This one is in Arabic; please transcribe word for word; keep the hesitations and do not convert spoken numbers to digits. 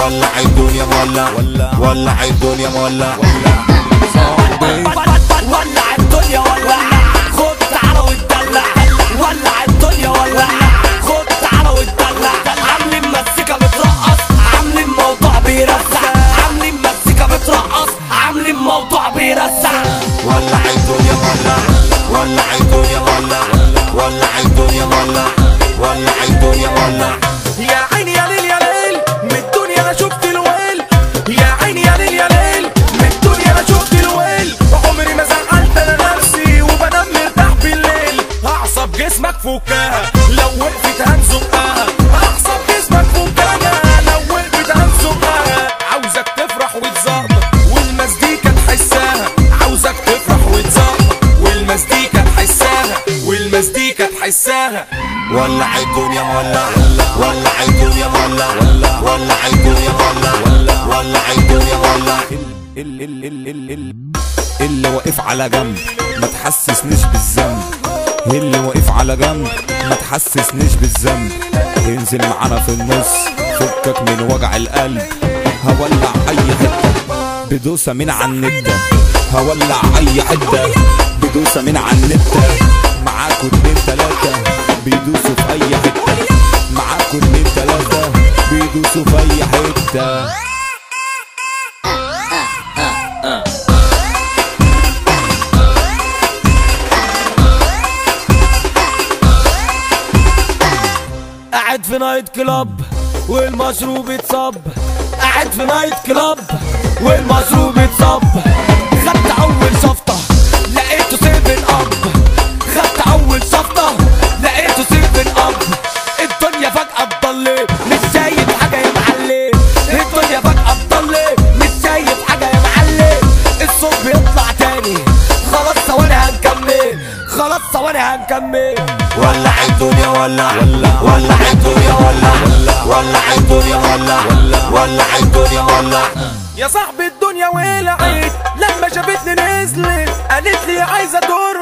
ولع الدنيا مولع ولع الدنيا مولع ولع الدنيا ولع خد تعالى واتدلع ولع الدنيا ولع خد تعالى واتدلع عاملين مزيكا بترقص عاملين موضوع بيرزع عاملين مزيكا بترقص عاملين موضوع بيرزع ولع الدنيا مولع ولع الدنيا مولع ولع الدنيا مولع ولع الدنيا مولع. يا عيني يا ليل يا ليل من الدنيا انا شفت الويل يا عيني يا ليل يا ليل من الدنيا انا شفت الويل عمري ما زعلت انا نفسي وبنام مرتاح بالليل اعصب جسمك فكها لو وقفت هنزقها اعصب جسمك فكها لو وقفت هنزقها عاوزك تفرح وتزقطط والمزيكا تحسها عاوزك تفرح وتزقطط والمزيكا تحسها والمزيكا تحسها ولع الدنيا مولع ولع الدنيا مولع ولع الدنيا مولع ولع الدنيا مولع. اللي واقف على جنب ما تحسسنيش بالذنب اللي واقف على جنب ما تحسسنيش بالذنب انزل معانا في النص فكك من وجع القلب هولع اي حته بدوسه من على النت هولع اي حته بدوسه من على النت معاكوا اتنين تلاته بيدوسوا في اي حته معاكوا اتنين تلاته بيدوسوا في اي حته. قاعد في نايت كلاب والمشروب اتصب قاعد في نايت كلاب والمشروب اتصب خدت اول شفطه لقيته سيفن اب خدت اول شفطه لقيته سيفن اب الدنيا فجأة اتضلت مش شايف حاجة يا معلم الدنيا فجأة اتضلت مش شايف حاجة يا معلم الصوت بيطلع تاني خلاص ثواني هنكمل خلاص ثواني هنكمل ولع الدنيا ولع ولع الدنيا ولع ولع الدنيا ولع ولع الدنيا ولع. يا صاحبي الدنيا ولعت لما شافتني نزلت قالت لي عايزة دور